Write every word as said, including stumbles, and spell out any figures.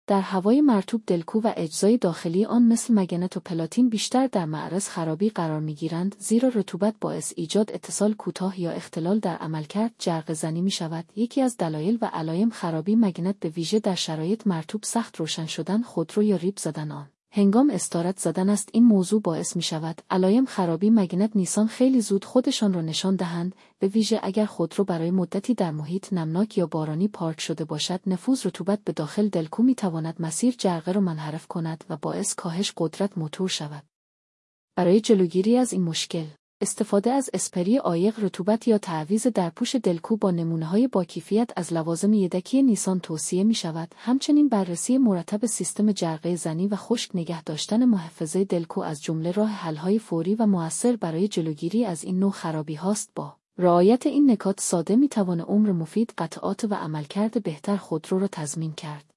در هوای مرطوب دلکو و اجزای داخلی آن مثل مگنت و پلاتین بیشتر در معرض خرابی قرار می‌گیرند، زیرا رطوبت باعث ایجاد اتصال کوتاه یا اختلال در عملکرد جرقه‌زنی می‌شود. یکی از دلایل و علائم خرابی مگنت به ویژه در شرایط مرطوب سخت روشن شدن، خودرو یا ریب زدن آن هنگام استارت زدن است. این موضوع باعث می شود علائم خرابی مگنت نیسان خیلی زود خودشان را نشان دهند، به ویژه اگر خودرو برای مدتی در محیط نمناک یا بارانی پارک شده باشد. نفوذ رطوبت به داخل دلکو می تواند مسیر جرقه را منحرف کند و باعث کاهش قدرت موتور شود. برای جلوگیری از این مشکل، استفاده از اسپری عایق رطوبت یا تعویض درپوش دلکو با نمونه‌های باکیفیت از لوازم یدکی نیسان توصیه می شود. همچنین بررسی مرتب سیستم جرقه زنی و خشک نگه داشتن محفظه دلکو از جمله راه حل‌های فوری و مؤثر برای جلوگیری از این نوع خرابی هاست. با رعایت این نکات ساده می توان عمر مفید، قطعات و عملکرد بهتر خودرو را تضمین کرد.